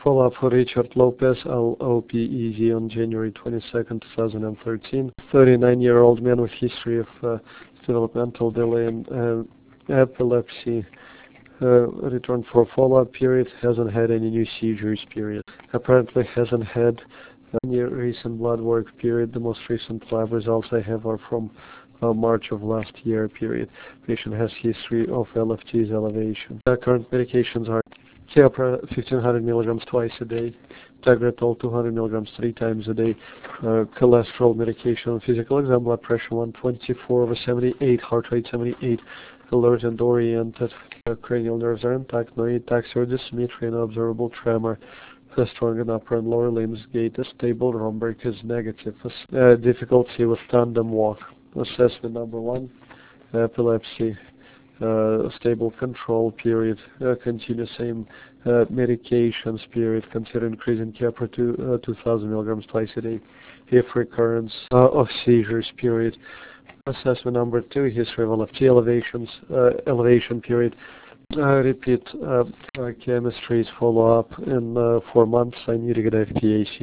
Follow-up for Richard Lopez, LOPEZ on January 22nd, 2013. 39-year-old man with history of developmental delay and epilepsy. Returned for follow-up period, hasn't had any new seizures period. Apparently hasn't had any recent blood work period. The most recent lab results I have are from March of last year period. Patient has history of LFTs elevation. Current medications are Keppra 1500 milligrams twice a day, Tegretol 200 milligrams 3 times a day, cholesterol medication, physical exam, blood pressure 124/78, heart rate 78, alert and oriented, cranial nerves are intact, no ataxia or dysmetria, no observable tremor, strong in upper and lower limbs, gait is stable, Romberg is negative, difficulty with tandem walk. Assessment number 1, epilepsy. Stable control period, continue same medications period, consider increasing Keppra to 2000 milligrams twice a day if recurrence of seizures period. Assessment number 2, history of LFT elevation period. Repeat chemistries follow up in 4 months. I need to get FPAC.